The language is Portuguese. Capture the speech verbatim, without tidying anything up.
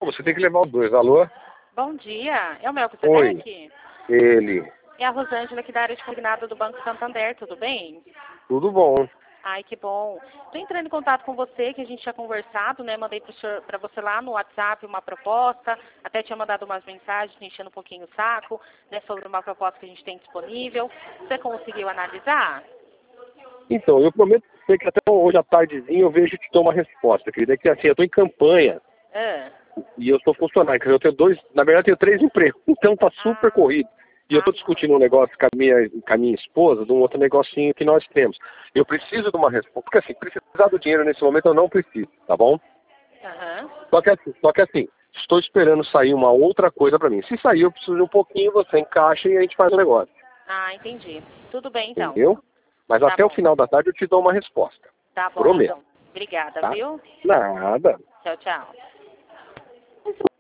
você tem que levar os dois. Alô? Bom dia, é o Melco Oi. Zedek? Ele. É a Rosângela aqui da área de combinado do Banco Santander, tudo bem? Tudo bom. Ai, que bom. Estou entrando em contato com você, que a gente tinha conversado, né? Mandei para você lá no WhatsApp uma proposta, até tinha mandado umas mensagens enchendo um pouquinho o saco, né? Sobre uma proposta que a gente tem disponível. Você conseguiu analisar? Então, eu prometo pra você que até hoje à tardezinha eu vejo te dar uma resposta, querida. É que assim, eu tô em campanha Ah, e eu sou funcionário. Quer dizer, eu tenho dois, na verdade eu tenho três empregos, então tá super ah, corrido. E eu tô ah, discutindo um negócio com a minha, com a minha esposa, de um outro negocinho que nós temos. Eu preciso de uma resposta, porque assim, precisar do dinheiro nesse momento eu não preciso, tá bom? aham. Só que assim, só que assim, estou esperando sair uma outra coisa pra mim. Se sair, eu preciso de um pouquinho, você encaixa e a gente faz o negócio. Ah, entendi. Tudo bem, então. Entendeu? Mas Tá até o bom. final da tarde eu te dou uma resposta. Tá bom, Prometo. então. Obrigada, Tá? viu? Nada. Tchau, tchau.